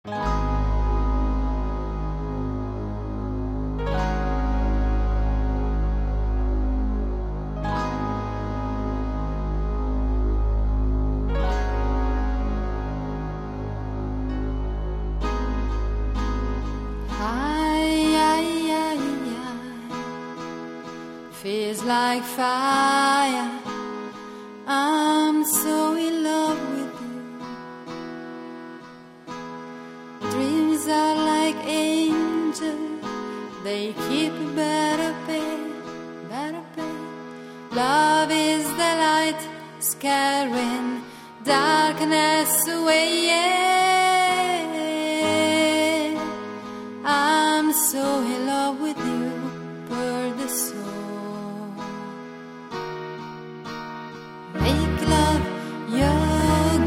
Feels like fire. I'm so in love with you. Dreams are like angels. They keep better paid, better paid. Love is the light scaring darkness away. Yeah. I'm so in love with you, per the soul. Make love your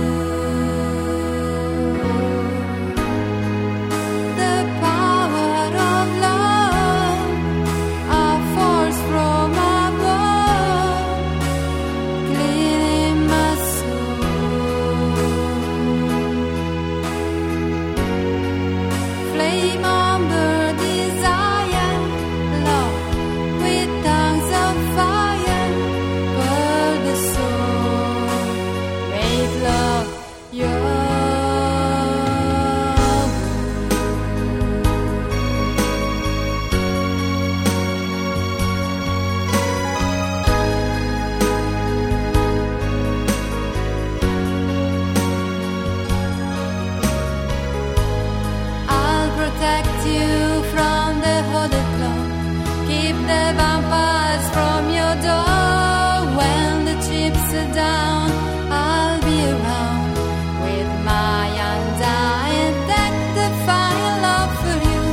groove. The power of love, a force from above, cleaning my soul. Flame amber desire, love with tongues of fire, burn the soul. Make love your I'll protect you from the hooded clock. Keep the vampires from your door. When the chips are down, I'll be around with my undying deck to find love for you.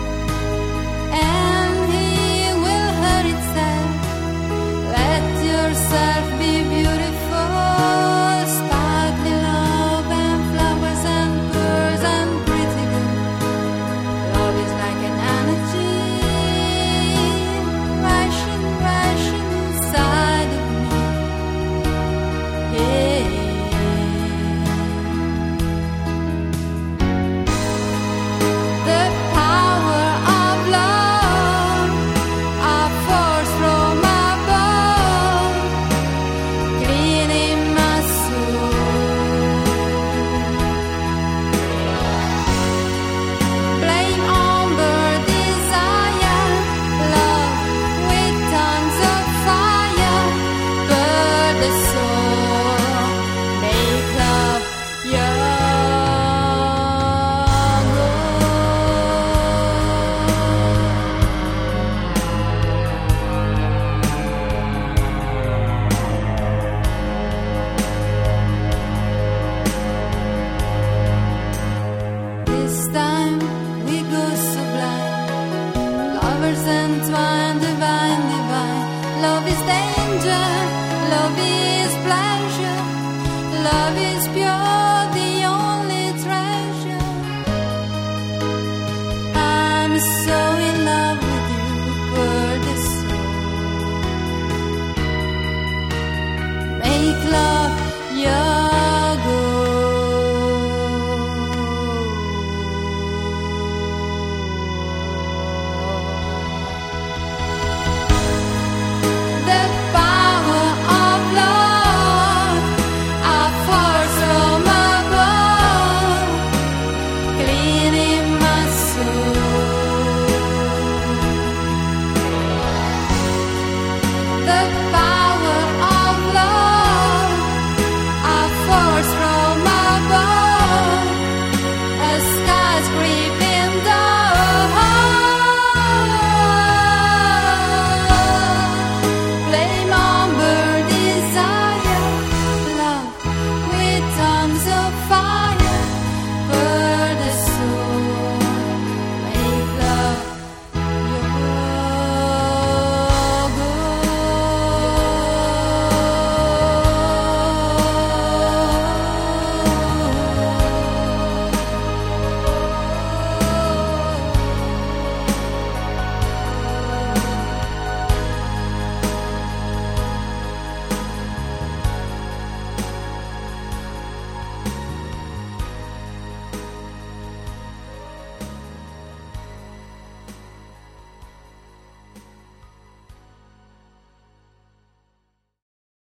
And he will hurt itself. Let yourself be beautiful. Sparkling love and flowers and birds and pretty girls. Love is like an energy, rushing, rushing inside of me. Yeah. The power of love, a force from above, cleaning my soul. Flame amber desire, love with tongues of fire, burn the soul. Make love your This time we go sublime, lovers entwined, divine, divine. Love is danger, love is pleasure, love is pure.